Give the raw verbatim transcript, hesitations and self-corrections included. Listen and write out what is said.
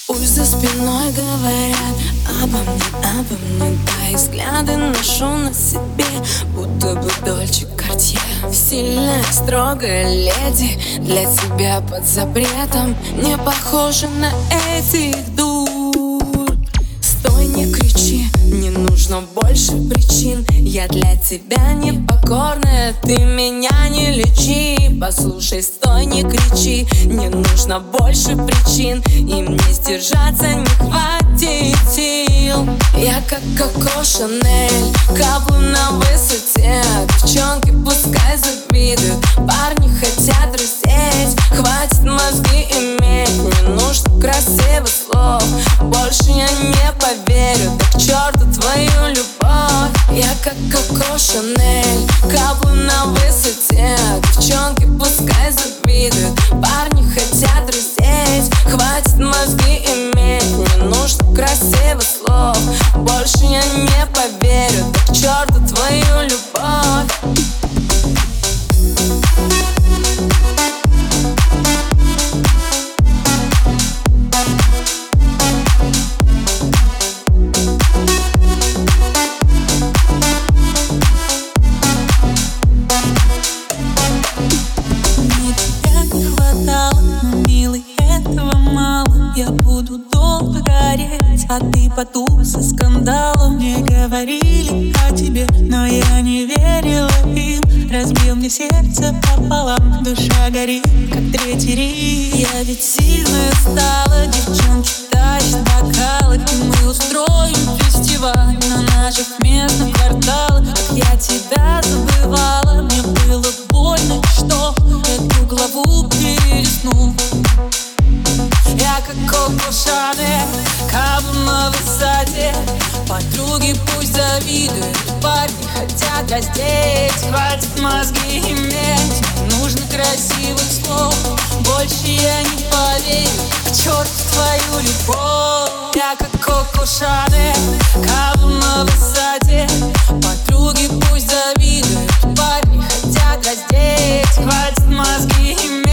Пусть за спиной говорят обо мне, обо мне, да и взгляды ношу на себе, будто бы Дольче Картье. Сильная, строгая леди, для тебя под запретом, не похожа на этих дур. Стой, не кричи, не нужно больше причин, я для тебя непокорная, ты меня не лечи. Послушай, стой, не кричи, не нужно больше причин, и мне сдержаться не хватит сил. Я как Коко Шанель, каплю на высоте, девчонки пускай завидуют, парни хотят рассеять, хватит мозги иметь, не нужно красивых слов, больше я не поверю, да к черту твою любовь. Я как Коко Шанель, каплю на высоте, девчонки пускай завидуют, парни хотят рассеять, хватит мозги иметь, не нужно красивых слов, больше я не поверю, да к черту твою любовь. Я буду долго гореть, а ты потух со скандалом. Мне говорили о тебе, но я не верила им. Разбил мне сердце пополам, душа горит, как третий Рим. Я ведь сильная стала, девчонки тащат бокалы, и мы устроим фестиваль на наших местных кварталах. Как я тебя забывала, мне было больно, что эту главу перелистнул. Я как Коко Шанель, каплю на высоте, подруги пусть завидуют, парни хотят раздеть, хватит мозги иметь, не нужно красивых слов, больше я не поверю, к черту твою любовь. Я как Коко Шанель, каплю на высоте, подруги пусть завидуют, парни хотят раздеть, хватит мозги иметь,